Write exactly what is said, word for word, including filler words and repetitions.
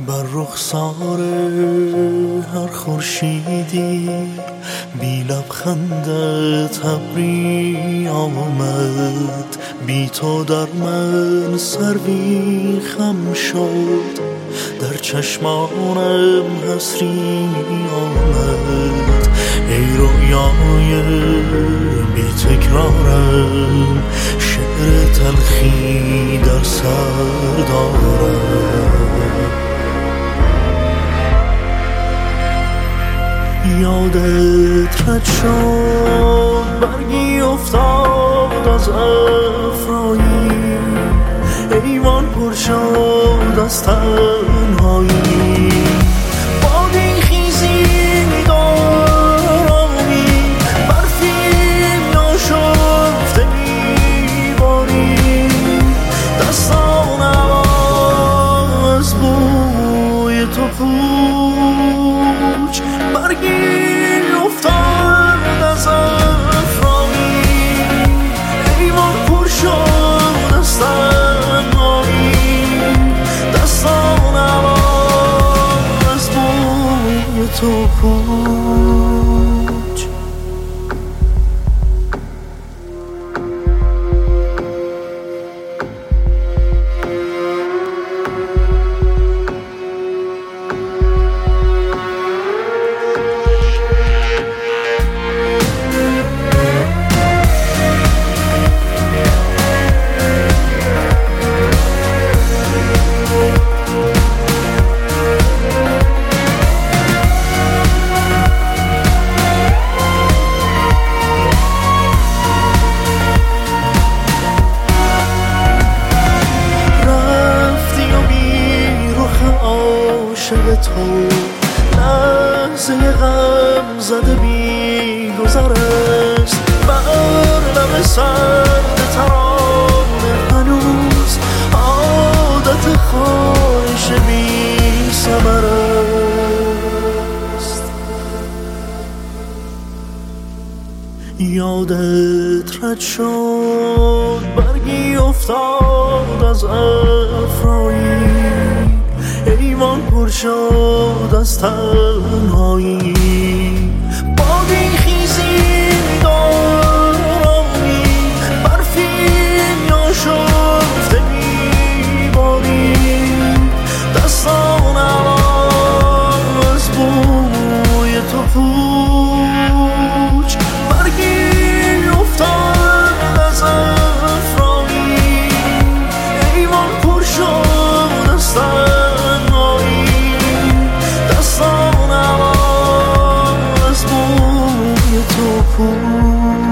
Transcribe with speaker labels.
Speaker 1: بر رخسار هر خورشیدی بی لبخندت ابری آمد، بی تو در من سروی خم شد، در چشمانم حسری آمد. ای رویای بی تکرارم، شعر تلخی در سر دارم. یادت رد شد برگی افتاد از افرایی، ایوان پر شد از تنهایی. بادی خیزی دارامی، برفی ناشفته میباری، دستانم از بوی تو پوچ. برگی افتاد از افرایی، ایوان پر شد از تنهایی، دستانم از بوی تو پوچ. عاشق تو لحظه غم زده بی گذر است، بر لب سرد ترانه هنوز عادت خواهش بی ثمر است. یادت رد شد برگی افتاد از افرایی، ایوان پر شد از تنهایی. بادی خیزی دارامی، برفی ناشفته میباری، دستانم از بوی تو پوچ. برگی افتاد از افرایی، ایوان پر شد از تنهایی، دستانم از بوی تو پوچ.